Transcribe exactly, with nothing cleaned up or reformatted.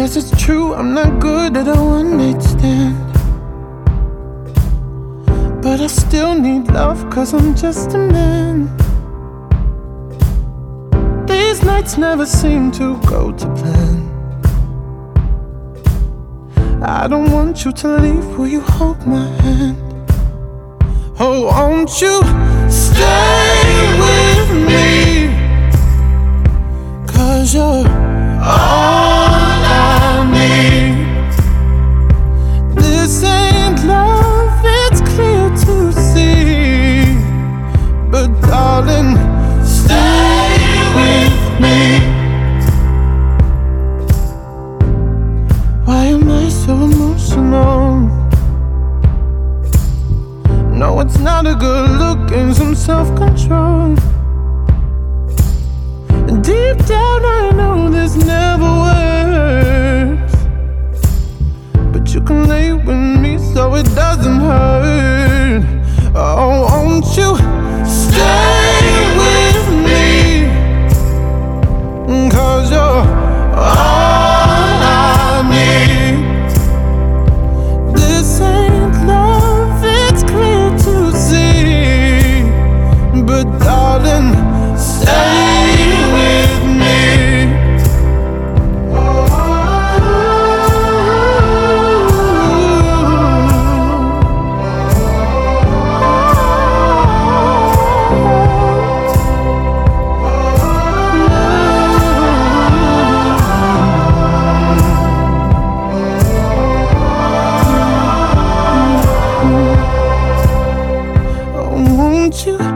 Guess it's true, I'm not good at a one-night stand, but I still need love, cause I'm just a man. These nights never seem to go to plan. I don't want you to leave, will you hold my hand? Oh, won't you stay with me? Cause you're all I need. This ain't love, it's clear to see, but darling, stay with me. Why am I so emotional? No, it's not a good look, and some self-control. Deep down I know this never works, but you can lay with me so it doesn't hurt. Oh, won't you stay with me? Cause you're all I need. This ain't love, it's clear to see, but darling, stay with me. Oh, won't you